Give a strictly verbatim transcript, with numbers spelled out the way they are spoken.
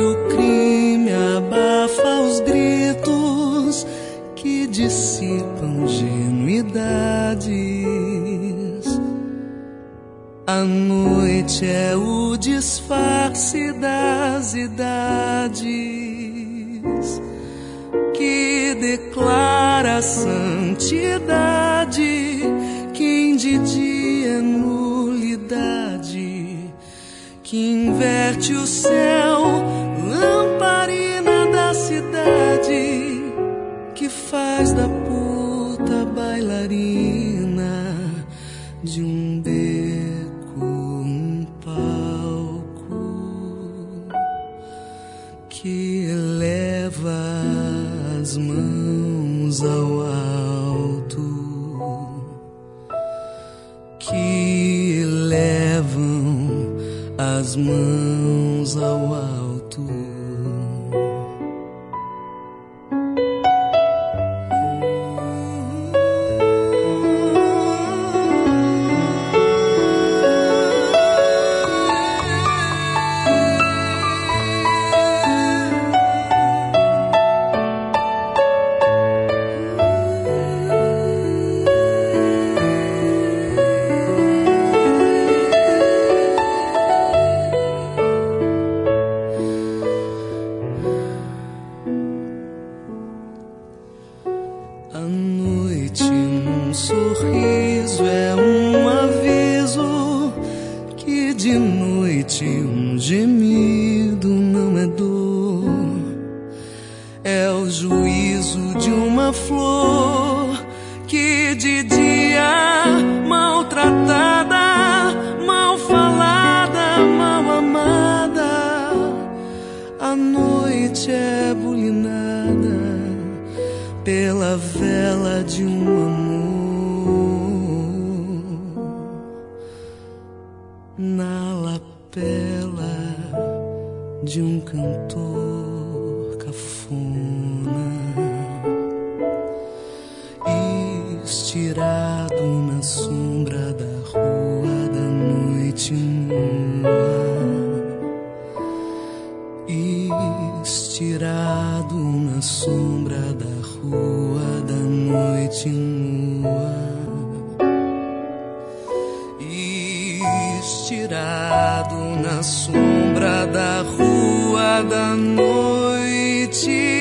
do crime abafa os gritos que dissipam ingenuidades. A noite é o disfarce das idades que declara a santidade, que de dia é nulidade, que inverte o céu, lamparina da cidade, que faz da puta bailarina de um beco um palco, que eleva as mãos ao alto, que elevam as mãos ao alto. A noite num sorriso é um aviso que de noite um gemido não é dor. É o juízo de uma flor que de dia maltratada, mal falada, mal amada, a noite é bulinada pela vela de um amor, na lapela de um cantor cafona, estirado na sombra da rua da noite nua, estirado na sombra da rua da noite nua, estirado na sombra da rua da noite